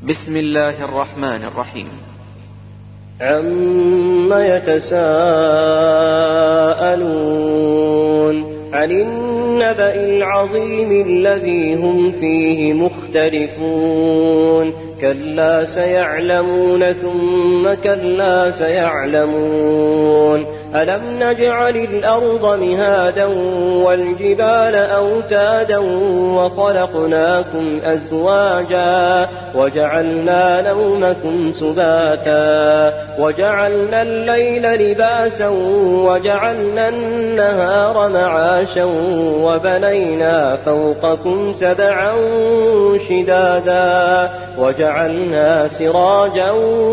بسم الله الرحمن الرحيم. عم يتساءلون عن النبأ العظيم الذي هم فيه مختلفون كلا سيعلمون ثم كلا سيعلمون ألم نجعل الأرض مهادا والجبال أوتادا وخلقناكم أزواجا وجعلنا نومكم سباتا وجعلنا الليل لباسا وجعلنا النهار معاشا وبنينا فوقكم سبعا شدادا وجعلنا سراجا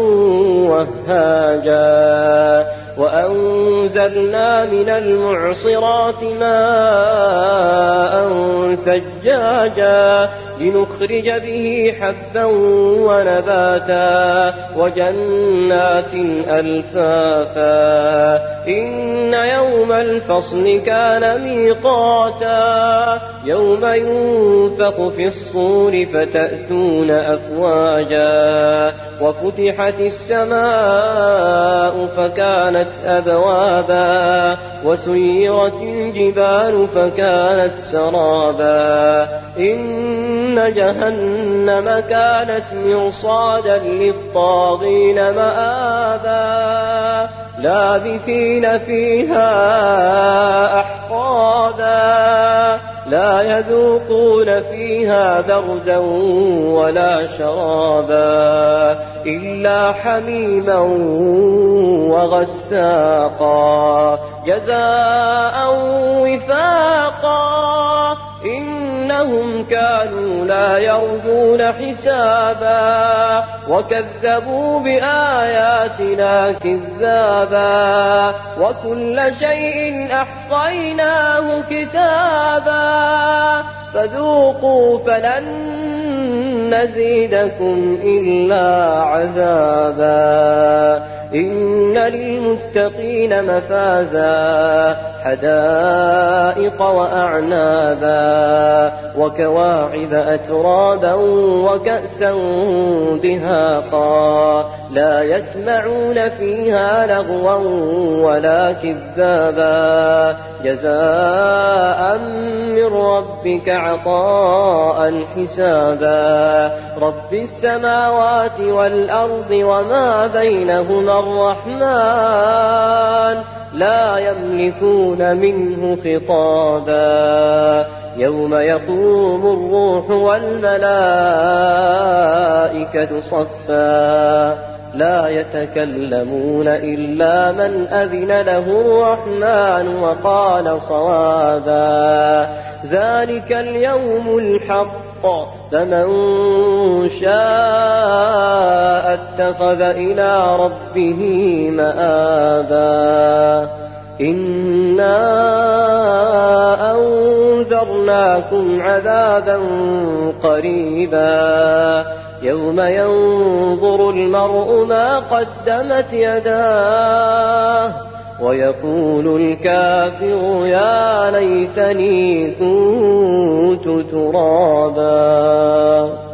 وهاجا وأنزلنا من المعصرات ماء ثجاجا لنخرج به حبا ونباتا وجنات ألفافا إن يوم الفصل كان ميقاتا يوم ينفخ في الصور فتأتون أفواجا وفتحت السماء فكانت أبوابا وسيرت الجبال فكانت سرابا إن جهنم كانت مرصادا للطاغين مآبا لابثين فيها أحقابا لا يذوقون فيها بردا ولا شرابا إلا حميما وغساقا جزاء وفاقا إنهم كانوا لا يرجون حسابا وكذبوا بآياتنا كذابا وكل شيء أحصيناه كتابا فذوقوا فلن نزيدكم إلا عذابا إن للمتقين مفازا حدائق وأعنابا وكواعب أترابا وكأسا دهاقا لا يسمعون فيها لغوا ولا كذابا جزاء من ربك عطاء حسابا رب السماوات والأرض وما بينهما الرحمن لا يملكون منه خطابا يوم يقوم الروح والملائكة صفا لا يتكلمون إلا من أذن له الرحمن وقال صوابا ذلك اليوم الحق فمن شاء اتخذ إلى ربه مآبا إنا أنذرناكم عذابا قريبا يوم ينظر المرء ما قدمت يداه ويقول الكافر يا ليتني كنت ترابا.